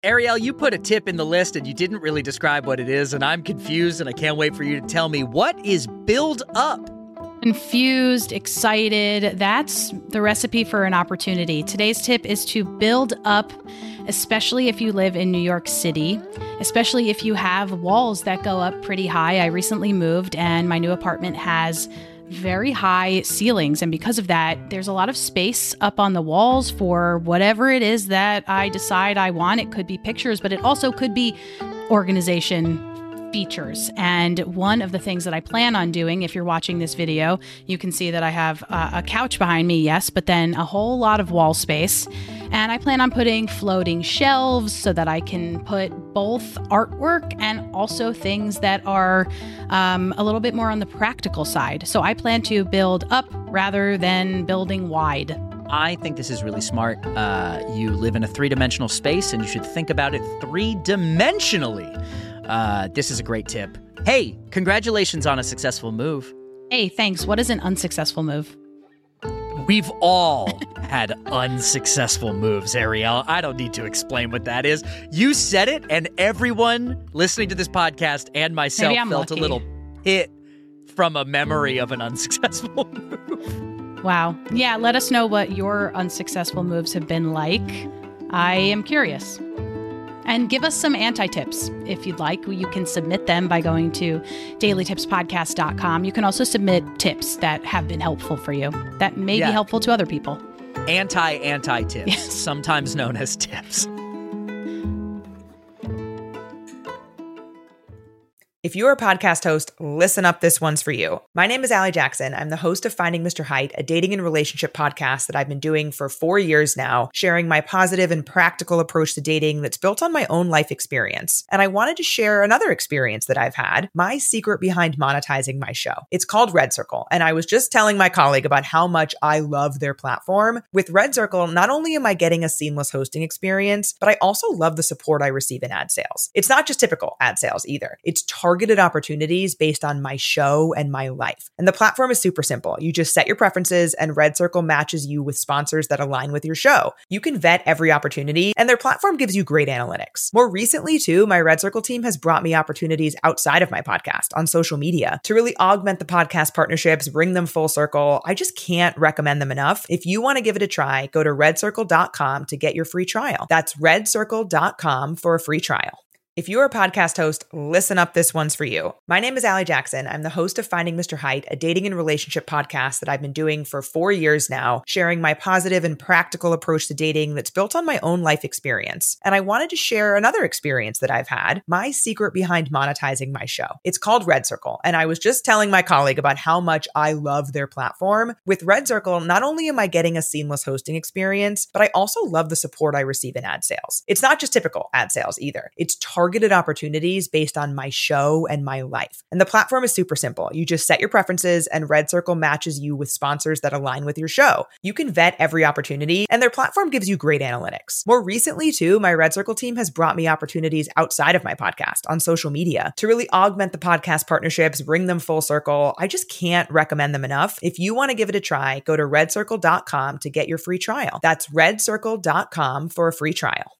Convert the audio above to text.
Ariel, you put a tip in the list and you didn't really describe what it is, and I'm confused and I can't wait for you to tell me. What is Build Up? Confused, excited. That's the recipe for an opportunity. Today's tip is to build up, especially if you live in New York City, especially if you have walls that go up pretty high. I recently moved and my new apartment has very high ceilings. And because of that, there's a lot of space up on the walls for whatever it is that I decide I want. It could be pictures, but it also could be organization features. And one of the things that I plan on doing, if you're watching this video, you can see that I have a couch behind me, yes, but then a whole lot of wall space. And I plan on putting floating shelves so that I can put both artwork and also things that are a little bit more on the practical side. So I plan to build up rather than building wide. I think this is really smart. You live in a three-dimensional space and you should think about it three-dimensionally. This is a great tip. Hey, congratulations on a successful move. Hey, thanks. What is an unsuccessful move? We've all had unsuccessful moves, Ariel. I don't need to explain what that is. You said it, and everyone listening to this podcast and myself felt lucky. A little hit from a memory of an unsuccessful move. Wow. Yeah, let us know what your unsuccessful moves have been like. I am curious. And give us some anti-tips if you'd like. You can submit them by going to dailytipspodcast.com. You can also submit tips that have been helpful for you, that may be helpful to other people. Anti-tips, Yes. sometimes known as tips. If you're a podcast host, listen up, this one's for you. My name is Allie Jackson. I'm the host of Finding Mr. Height, a dating and relationship podcast that I've been doing for 4 years now, sharing my positive and practical approach to dating that's built on my own life experience. And I wanted to share another experience that I've had, my secret behind monetizing my show. It's called Red Circle, and I was just telling my colleague about how much I love their platform. With Red Circle, not only am I getting a seamless hosting experience, but I also love the support I receive in ad sales. It's not just typical ad sales either. It's targeted opportunities based on my show and my life. And the platform is super simple. You just set your preferences and Red Circle matches you with sponsors that align with your show. You can vet every opportunity and their platform gives you great analytics. More recently too, my Red Circle team has brought me opportunities outside of my podcast on social media to really augment the podcast partnerships, bring them full circle. I just can't recommend them enough. If you want to give it a try, go to redcircle.com to get your free trial. That's redcircle.com for a free trial. If you're a podcast host, listen up, this one's for you. My name is Allie Jackson. I'm the host of Finding Mr. Height, a dating and relationship podcast that I've been doing for 4 years now, sharing my positive and practical approach to dating that's built on my own life experience. And I wanted to share another experience that I've had, my secret behind monetizing my show. It's called Red Circle, and I was just telling my colleague about how much I love their platform. With Red Circle, not only am I getting a seamless hosting experience, but I also love the support I receive in ad sales. It's not just typical ad sales either. It's targeted opportunities based on my show and my life. And the platform is super simple. You just set your preferences and Red Circle matches you with sponsors that align with your show. You can vet every opportunity and their platform gives you great analytics. More recently too, my Red Circle team has brought me opportunities outside of my podcast on social media to really augment the podcast partnerships, bring them full circle. I just can't recommend them enough. If you want to give it a try, go to redcircle.com to get your free trial. That's redcircle.com for a free trial.